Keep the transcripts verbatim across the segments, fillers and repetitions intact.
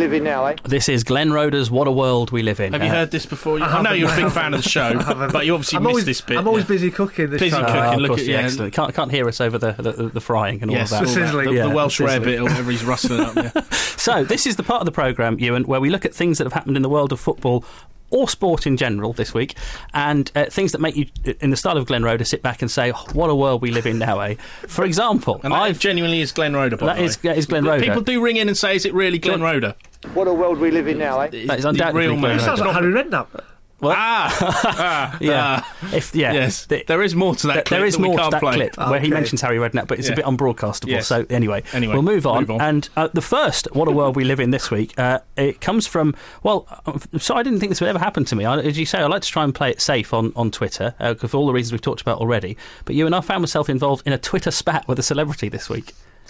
live in now, eh? This is Glenn Roeder's What a World We Live In. Have you Uh, heard this before? I, I know you're a big fan of the show, but you obviously I'm missed always, this bit. I'm always yeah. busy cooking this Busy time. cooking. Uh, of look course, at- yeah, yeah. excellent. Can't, can't hear us over the, the, the frying and all Yes, of that. the sizzling. The, Yeah, the Welsh the rare sizzling. bit, or whatever he's rustling up. Yeah. So, this is the part of the programme, Ewan, where we look at things that have happened in the world of football or sport in general this week, and uh, things that make you, in the style of Glenn Roeder, sit back and say, oh, what a world we live in now, eh? For example, And that I've... genuinely is Glenn Roeder, by That the way. is- that is Glenn Roeder. People do ring in and say, is it really Glenn Glenn- Roeder? What a world we live in now, eh? That is undoubtedly real Glenn man. It sounds Roeder. like Harry Redknapp. Well, Ah! ah yeah. ah. If, yeah. Yes, The- there is more to that There- clip there is that we more to can't that play. clip where he Okay. mentions Harry Redknapp, but it's Yeah. a bit unbroadcastable. Yes. So anyway, Anyway, we'll move on. move on. And uh, the first What a World We Live In this week, uh, it comes from, well, uh, so I didn't think this would ever happen to me. I, as you say, I like to try and play it safe on, on Twitter, uh, for all the reasons we've talked about already. But you and I found myself involved in a Twitter spat with a celebrity this week.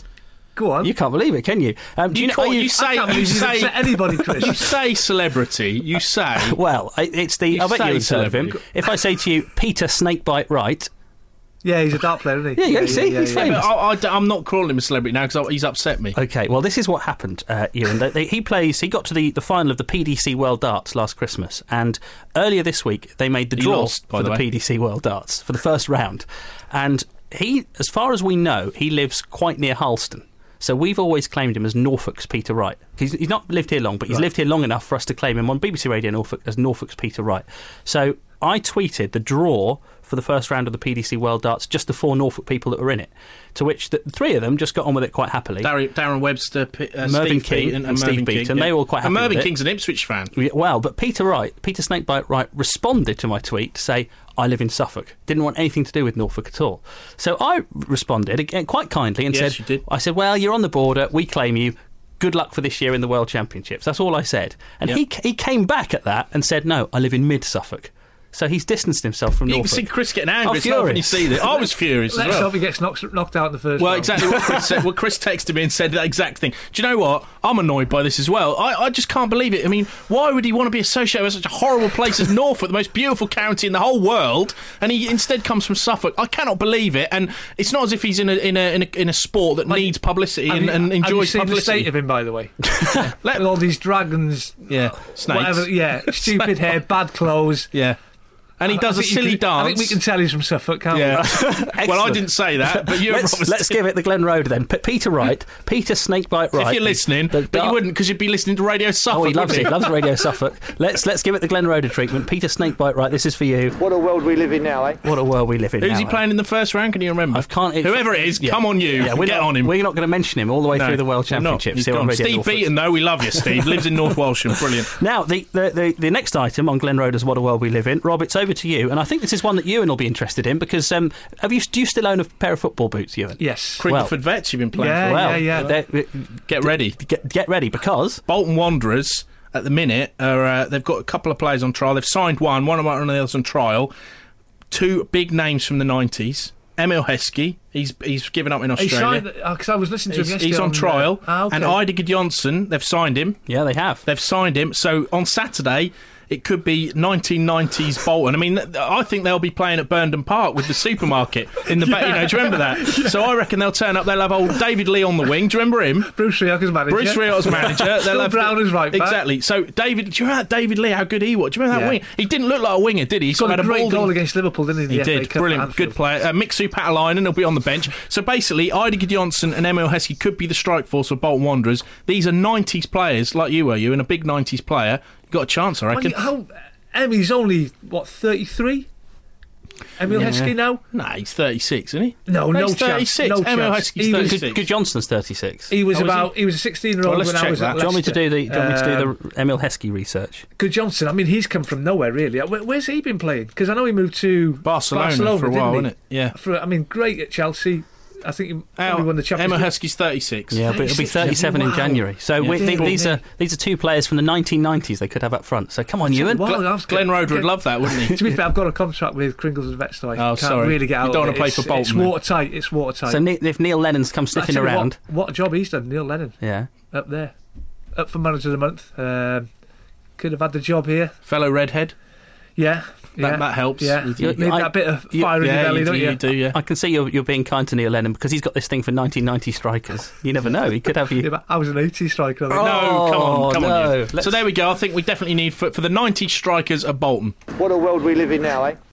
Go on. You can't believe it, can you? Um, do You you, know? call- are you say- I can't believe you you've say- upset anybody, Chris. You say celebrity, you say... Well, I- it's the. You I bet say you would serve him. celebrity. If I say to you, Peter Snakebite Wright. Yeah, he's a dart player, isn't he? Yeah, you see, he's Yeah, famous. but I, am not calling him a celebrity now because he's upset me. Okay, well, this is what happened, uh, Ewan. They, they, he plays. He got to the, the final of the P D C World Darts last Christmas, and earlier this week they made the He draw lost, by for the the, way. P D C World Darts for the first round. And he, as far as we know, he lives quite near Harleston. So we've always claimed him as Norfolk's Peter Wright. He's, he's not lived here long, but he's Right. lived here long enough for us to claim him on B B C Radio Norfolk as Norfolk's Peter Wright. So I tweeted the draw for the first round of the P D C World Darts, just the four Norfolk people that were in it, to which the three of them just got on with it quite happily. Darren, Darren Webster, P- uh, Mervyn Steve King Pete and, and Steve Mervyn Beaton, King, they yeah. were all quite happy And Mervyn with it. King's an Ipswich fan. Yeah, well, but Peter Wright, Peter Snakebite Wright, responded to my tweet to say, I live in Suffolk. Didn't want anything to do with Norfolk at all. So I responded again quite kindly and Yes, said, you did. I said, well, you're on the border. We claim you. Good luck for this year in the World Championships. That's all I said. And Yep. he he came back at that and said, no, I live in mid-Suffolk. So he's distanced himself from You can Norfolk. see Chris getting angry Oh, as well when you furious. see this. I was furious as Let's well. hope he gets knocked, knocked out in the first Well, round. exactly what Chris said. Well, Chris texted me and said that exact thing. Do you know what? I'm annoyed by this as well. I, I just can't believe it. I mean, why would he want to be associated with such a horrible place as Norfolk, the most beautiful county in the whole world, and he instead comes from Suffolk? I cannot believe it. And it's not as if he's in a in a in a, in a sport that Like, needs publicity Have and, you- and have you enjoys seen the publicity. state of him, by the way? Let- With all these dragons, yeah, snakes. whatever. Yeah, stupid hair, bad clothes. Yeah. And he I- does I a think you silly can- dance. I think we can tell he's from Suffolk, can't Yeah. we? Well, I Excellent. didn't say that, but you and Let's, Robert let's give it the Glenn Roeder then. P- Peter Wright, Peter Snakebite Wright. if you're listening, The- but the- you wouldn't because you'd be listening to Radio Suffolk. Oh, he loves wouldn't it. He loves Radio Suffolk. Let's let's give it the Glenn Roeder treatment. Peter Snakebite Wright, this is for you. What a world we live in now, eh? What a world we live in Who's now, he eh? playing in the first round? Can you remember? I can't. if- Whoever it is, Yeah. come on you. Yeah, we're Get not, on him. We're not going to mention him all the way No, through the World we're not. Championships. He's here on gone. Radio Steve Norfolk. Beaton, though, we love you, Steve. Lives in North Walsham. Brilliant. Now, the, the, the, the next item on Glenn Roeder's What a World We Live In, Rob, it's over to you. And I think this is one that Ewan will be interested in because um, have you, do you still own a pair of football boots, Ewan? Yes. Cringleford Vets you've been playing Yeah, for. Well, yeah. they're- Get ready. Get, get ready because... Bolton Wanderers, at the minute, are, uh, they've got a couple of players on trial. They've signed one, one of them else on trial. Two big names from the nineties. Emil Heskey, he's he's given up in He Australia. signed because I was listening to him He's, yesterday. he's on trial. Uh, ah, okay. And Idiger Johnson, they've signed him. Yeah, they have. They've signed him. So on Saturday, it could be nineteen nineties Bolton. I mean, th- I think they'll be playing at Burndon Park with the supermarket in the back. You know, do you remember that? So I reckon they'll turn up. They'll have old David Lee on the wing. Do you remember him? Bruce Rioch as manager. Bruce Riot's manager. They'll Phil have Brown as right back. Exactly. So David, do you remember that David Lee? How good he was? Do you remember that Yeah. winger? He didn't look like a winger, did he? He He got had a great balding- goal against Liverpool, didn't he? He The F A did. Cup at Brilliant. Anfield. Good player. Uh, Mixu Patalainen will be on the bench. So basically, Idiger Johnson and Emil Heskey could be the strike force of Bolton Wanderers. These are nineties players, like you were, you, and a big nineties player. You've got a chance, I Well, reckon. you- how Emmy's only what thirty-three? Emil Yeah. Heskey now? Nah, he's thirty-six, isn't he? No, No, no he's chance. thirty-six. No Emil chance. Heskey's He was, thirty-six. Good, Good Johnson's thirty-six. he was Oh, is about. He? was a sixteen-year-old Well, let's when I check was that. at Do you want me to Leicester. do the, do you want me to do Um, the Emil Heskey research? Good Johnson. I mean, he's come from nowhere really. Where, where's he been playing? Because I know he moved to Barcelona, Barcelona for a while, didn't wasn't it? Yeah. For, I mean, great at Chelsea. I think he probably won the Champions Emma League. Heskey's thirty-six. Yeah, but it'll be thirty-six, thirty-seven in wow. January. So Yeah. we, th- Dear these me. are these are two players from the nineteen nineties they could have up front. So come on, Ewan. Well, I was Glenn get- Roeder would get- love that, wouldn't he? To be fair, I've got a contract with Kringles and Vets, so I Oh, can't sorry. really get You out don't of wanna it. play It's- for Bolton, It's then? watertight. It's watertight. So ne- if Neil Lennon's come I tell sniffing you what, around, What, a job he's done, Neil Lennon, yeah, up there. Up for Manager of the Month. Um, could have had the job here. Fellow redhead. Yeah. That, Yeah. that helps. Yeah, with you you. need I- that bit of you- fire in Yeah, your belly, you, don't do, you? you do, yeah. I can see you're, you're being kind to Neil Lennon because he's got this thing for nineteen ninety strikers. You never know. He could have you. Yeah, but I was an eighties striker. I think. No, come on, come Oh, no. on. You. Let's- So there we go. I think we definitely need for, for the ninety strikers of Bolton. What a world we live in now, eh?